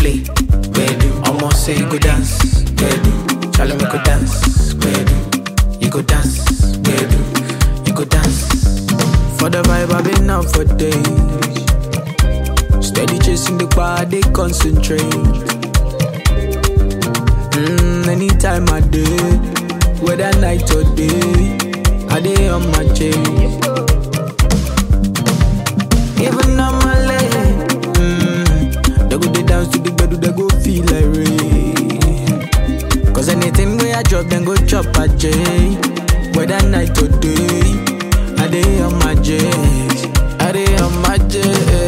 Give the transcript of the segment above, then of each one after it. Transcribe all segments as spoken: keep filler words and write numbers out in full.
play. Bedu, almost say you go dance. Bedu, Charlie make go dance. Bedu, you go dance. Bedu, you go dance. For the vibe I've been out for days. Steady chasing the bar, they concentrate. Mm, anytime I do, whether night or day, I day on my chain. Even on my leg, mm, they go they dance to the bed, they go feel like rain. Cause anything where I drop, then go chop a J. Whether night or day, I day on my J. I day on my J.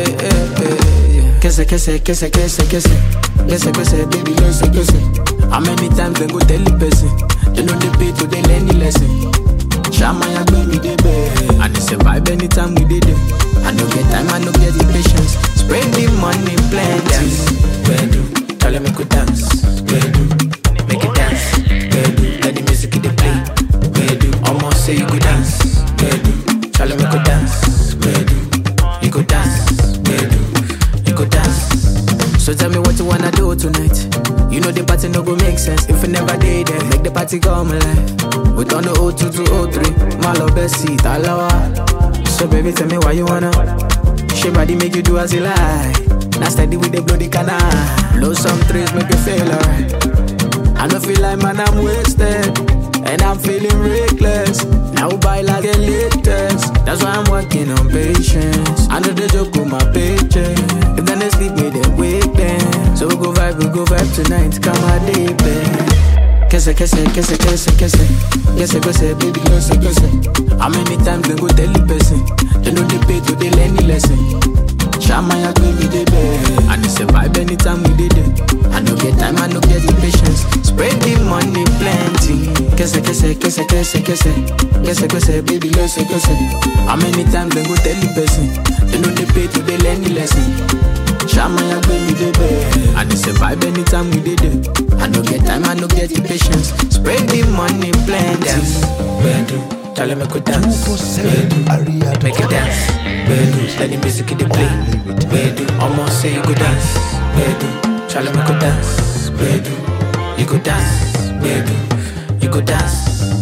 Kese, kese, kese, kese, kese. Kese, kese, baby, kese, kese. How many times they go tell the person? They know they pay to they learn the lesson. Shama ya baby they beg. And they survive anytime we did it. I no get time, I no get the patience. Spread the money plenty. Bedu, tell them make we dance. Bedu, make it dance. Bedu, let the music in the play. Bedu, almost say you go dance. Bedu, tell them make we dance. Bedu, you go dance. Bedu, you go dance. So tell me what you wanna do tonight. You know the party no go make sense if you never did it. Make the party come alive. We done the oh two to oh three. My love best seat, alawa. So baby, tell me why you wanna. She body make you do as you like. Now steady with the bloody canal. Blow some trees, make you feel alright. I don't feel like man, I'm wasted. And I'm feeling reckless. Now buy like the latest. That's why I'm working on patience. I know the joke with my paycheck. If then they sleep me, then wake them. So we go vibe, we go vibe tonight. Come on, deep, babe. Kese, kese, kese, kese, kese. Kese, kese, baby, kese, kese. How many times they go tell the person? They know they pay to they learn the lesson. Shama ya baby, they beg. And they survive anytime we did it. I no get time, I no get the patience. Spread the money plenty. Kese, kese, kese, kese, kese. Kese, kese, baby, kese, kese. How many times they go tell the person? They know they pay to they learn the lesson. Shama ya baby, they beg. And they survive anytime we did it. I no get time, I no get the patience. Spread the money plenty. Bedu, tell them make we dance. Bedu, make it dance. Bedu, let the music in the play. Bedu, almost say you go dance. Bedu, tell them make we dance. Bedu, you go dance. Bedu, you go dance.